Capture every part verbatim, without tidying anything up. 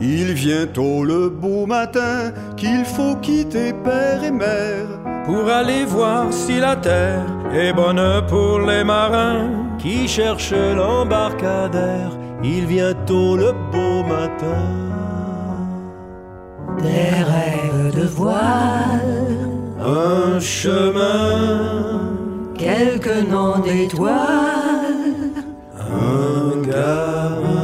Il vient tôt le beau matin qu'il faut quitter père et mère pour aller voir si la terre est bonne pour les marins qui cherchent l'embarcadère. Il vient tôt le beau matin. Des rêves de voile, un chemin, quelques noms d'étoiles, un gamin.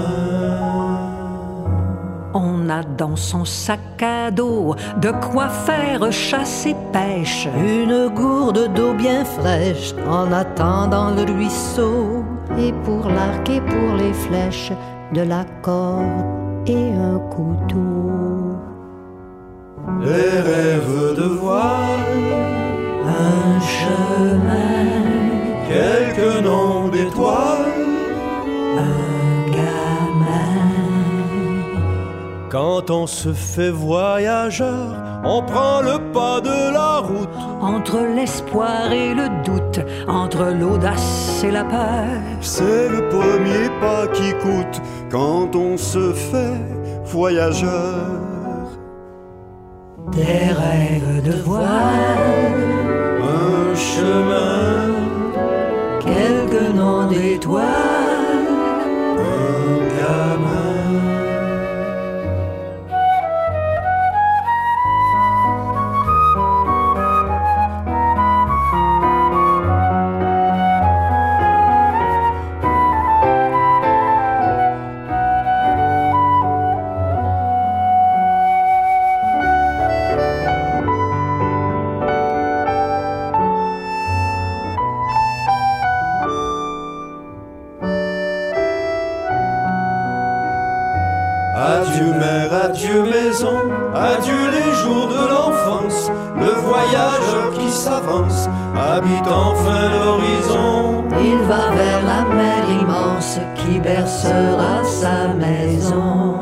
On a dans son sac à dos de quoi faire chasse et pêche, une gourde d'eau bien fraîche en attendant le ruisseau, et pour l'arc et pour les flèches, de la corde et un couteau. Les rêves de voile, un chemin, quelques noms d'étoiles, un gamin. Quand on se fait voyageur, on prend le pas de la route. Entre l'espoir et le doute, entre l'audace et la peur, c'est le premier pas qui coûte quand on se fait voyageur. Des rêves de voile, un chemin, quelques noms d'étoiles, un gamin. Adieu mère, adieu maison, adieu les jours de l'enfance. Le voyageur qui s'avance habite enfin l'horizon. Il va vers la mer immense qui bercera sa maison.